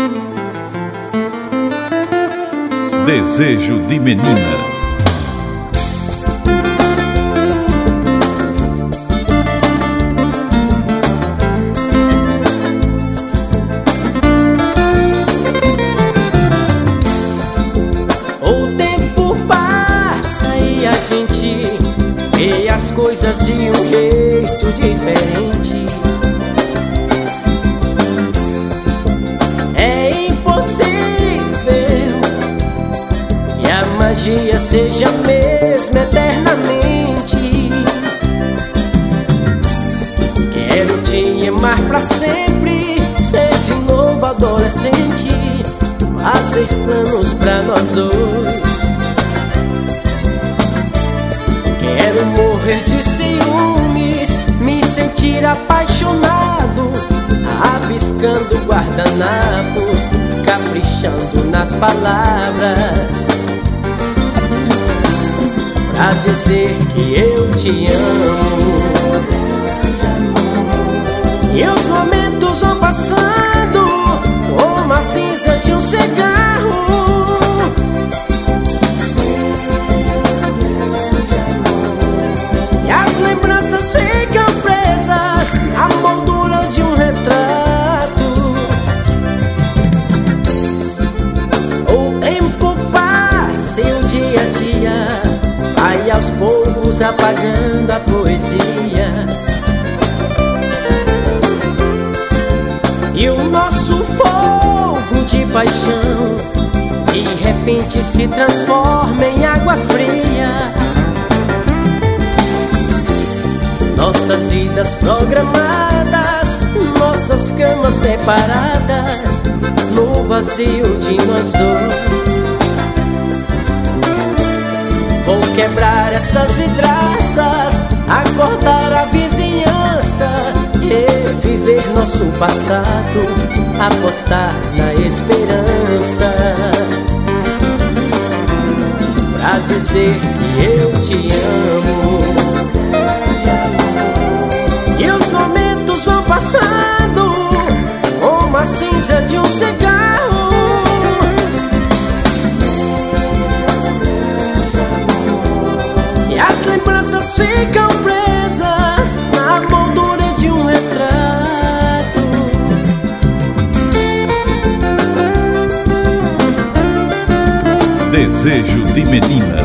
Desejo de menina. O tempo passa e a gente vê as coisas de um jeito diferente. É impossível que a magia seja a mesma eternamente. Quero te amar pra sempre, ser de novo adolescente, fazer planos pra nós dois. Quero morrer de ciúmes, me sentir apaixonado, rabiscando guardanapos, caprichando nas palavras, pra dizer que eu te amo. E os momentos vão passando como as cinzas de um cigarro, e as lembranças ficam presas na moldura de um retrato. O tempo passa e o dia a dia vai aos poucos apagando a poesia. E o nosso fogo de paixão de repente se transforma em água fria. Nossas vidas programadas, nossas camas separadas, no vazio de nós dois. Vou quebrar essas vidraças, acordar a vizinhança, reviver nosso passado, apostar na esperança, pra dizer que eu te amo. E os momentos vão passando como a cinza de um cigarro, e as lembranças ficam presas na moldura de um retrato. Desejo de menina.